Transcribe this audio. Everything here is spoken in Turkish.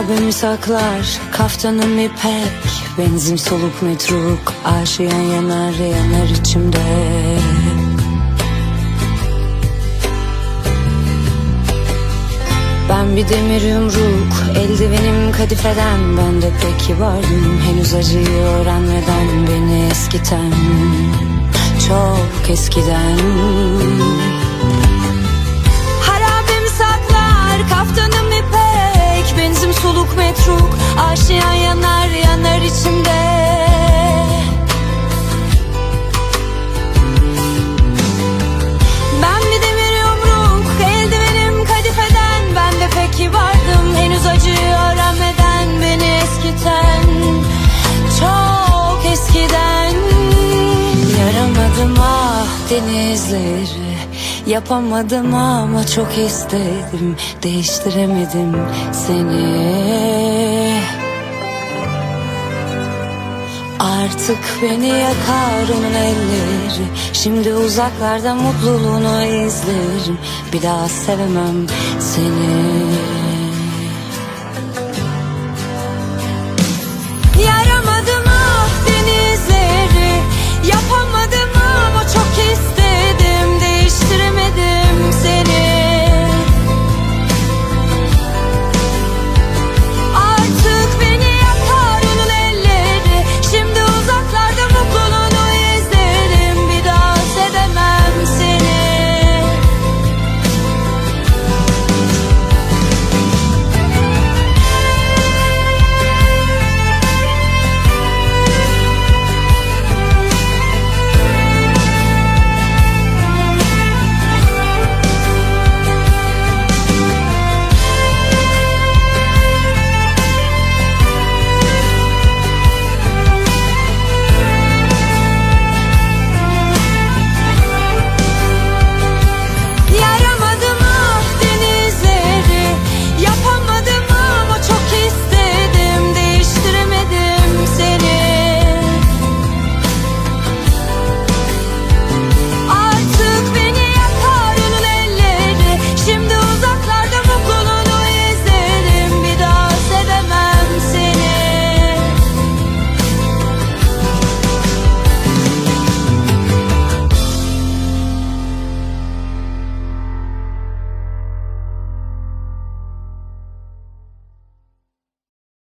Harabim saklar, kaftanım ipek, benzin soluk metruk, aşiyan yanar yanar içimde. Ben bir demir yumruk, eldivenim kadifeden, ben de pek kibardım, henüz acıyı öğrenmeden beni eskiten, çok eskiden. Harabim saklar, kaftanım ipek, benzin soluk metruk, aşiyan yanar yanar içimde. Ben bir demir yumruk, eldivenim kadifeden, ben de pek kibardım, henüz acıyı öğrenmeden beni eskiten, çok eskiden. Yaramadım ah denizleri, yapamadım ama çok istedim, değiştiremedim seni. Artık beni yakar onun elleri, şimdi uzaklarda mutluluğunu izlerim, bir daha sevemem seni.